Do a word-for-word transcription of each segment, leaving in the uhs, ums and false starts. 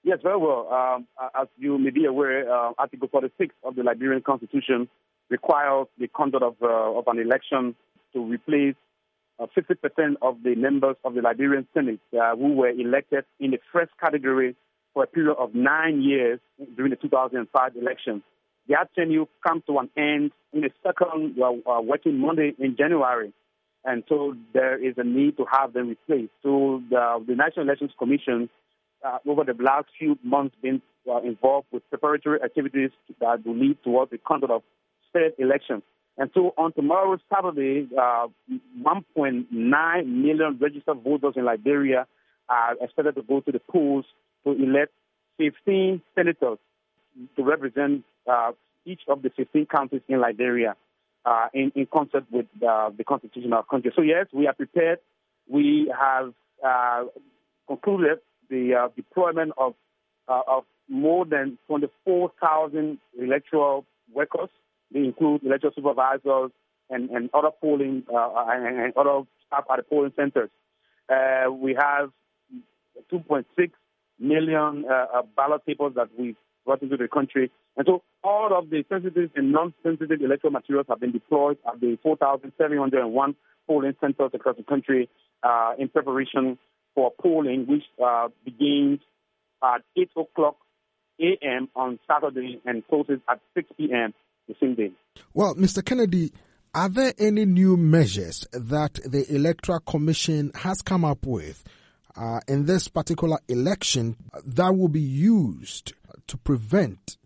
Yes, very well. Um, as you may be aware, uh, Article forty-six of the Liberian Constitution requires the conduct of, uh, of an election to replace uh, fifty percent of the members of the Liberian Senate uh, who were elected in the first category for a period of nine years during the two thousand five election. Their tenure comes to an end in the second uh, uh, working Monday in January. And so there is a need to have them replaced. So the, the National Elections Commission, uh, over the last few months, been uh, involved with preparatory activities that will lead towards the conduct of state elections. And so on tomorrow, Saturday, uh, one point nine million registered voters in Liberia are expected to go to the polls to elect fifteen senators to represent uh, each of the fifteen counties in Liberia. Uh, in, in concert with uh, the constitution of our country. So yes, we are prepared. We have uh, concluded the uh, deployment of uh, of more than twenty-four thousand electoral workers. They include electoral supervisors and, and other polling uh, and, and other staff at the polling centers. Uh, we have two point six million uh, ballot papers that we've brought into the country. And so all of the sensitive and non-sensitive electoral materials have been deployed at the four thousand seven hundred one polling centers across the country uh, in preparation for polling, which uh, begins at eight o'clock a.m. on Saturday and closes at six p.m. the same day. Well, Mister Kennedy, are there any new measures that the Electoral Commission has come up with uh, in this particular election that will be used to prevent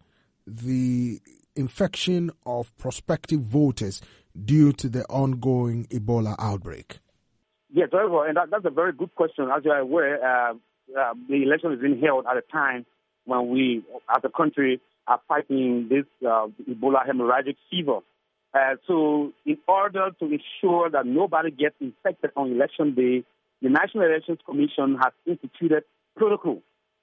the infection of prospective voters due to the ongoing Ebola outbreak? Yes, very well. And that, that's a very good question. As you are aware, uh, uh, the election is being held at a time when we, as a country, are fighting this uh, Ebola hemorrhagic fever. Uh, so in order to ensure that nobody gets infected on election day, the National Elections Commission has instituted protocol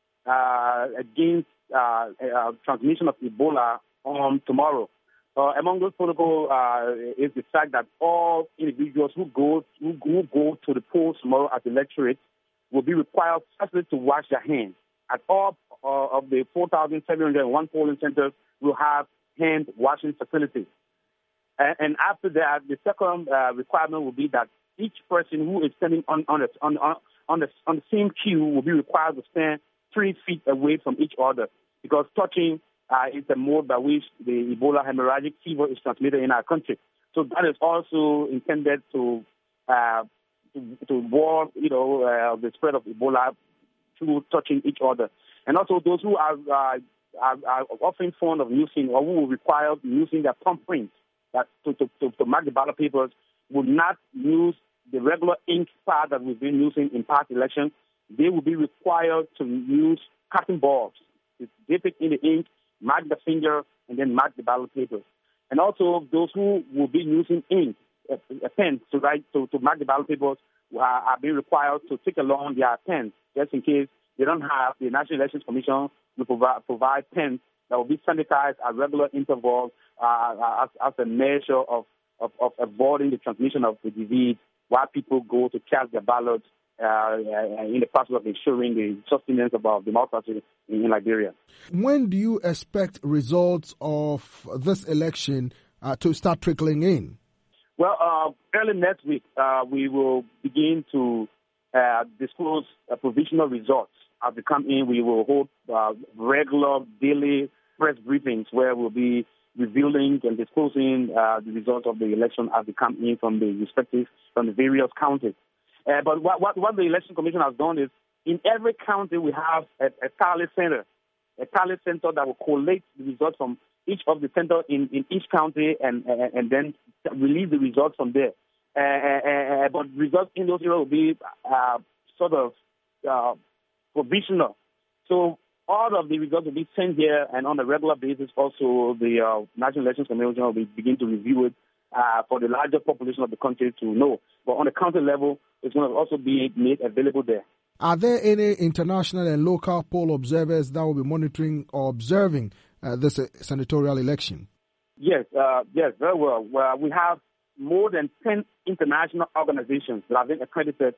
uh, against Uh, uh, transmission of Ebola on tomorrow. Uh, among those protocols uh, is the fact that all individuals who go who, who go to the polls tomorrow at the electorate will be required firstly to wash their hands. At all uh, of the four thousand seven hundred one polling centers will have hand washing facilities. And, and after that, the second uh, requirement will be that each person who is standing on on the, on, on, the, on the same queue will be required to stand three feet away from each other, because touching uh, is the mode by which the Ebola hemorrhagic fever is transmitted in our country. So that is also intended to uh, to, to ward, you know, uh, the spread of Ebola through touching each other. And also those who are, uh, are, are often fond of using or who will require using their thumb print that to, to, to, to mark the ballot papers would not use the regular ink pad that we've been using in past elections. They will be required to use cotton balls. Dip it in the ink, mark the finger, and then mark the ballot papers. And also, those who will be using ink, a, a pen to write to, to mark the ballot papers, uh, are being required to take along their pens, just in case they don't have. The National Elections Commission will provide, provide pens that will be sanitized at regular intervals uh, as, as a measure of, of, of avoiding the transmission of the disease while people go to cast their ballots. Uh, in the process of ensuring the sustenance of uh, democracy in, in Liberia. When do you expect results of this election uh, to start trickling in? Well, uh, early next week, uh, we will begin to uh, disclose uh, provisional results. As they come in, we will hold uh, regular daily press briefings where we'll be revealing and disclosing uh, the results of the election as they come in from the respective, from the various counties. Uh, but what, what, what the Election Commission has done is, in every county we have a, a tally center, a tally center that will collate the results from each of the centers in, in each county and, and and then release the results from there. Uh, uh, but results in those areas will be uh, sort of uh, provisional. So all of the results will be sent here, and on a regular basis also the uh, National Elections Commission will be, begin to review it uh, for the larger population of the country to know. But on the county level, it's going to also be made available there. Are there any international and local poll observers that will be monitoring or observing uh, this uh, senatorial election? Yes, uh, yes, very well. well. We have more than ten international organizations that have been accredited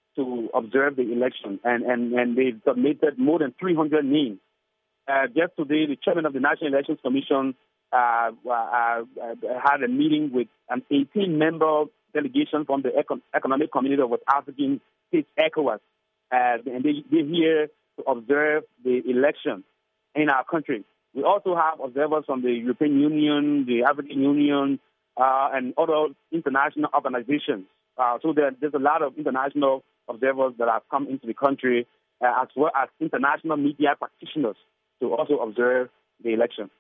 to observe the election, and, and, and they submitted more than three hundred names. Uh, just today, the chairman of the National Elections Commission uh, uh, uh, had a meeting with an eighteen-member delegation from the Econ- Economic Community of West African States, ECOWAS, uh, and they, they're here to observe the election in our country. We also have observers from the European Union, the African Union, uh, and other international organizations. Uh, so there, there's a lot of international observers that have come into the country, uh, as well as international media practitioners to also observe the election.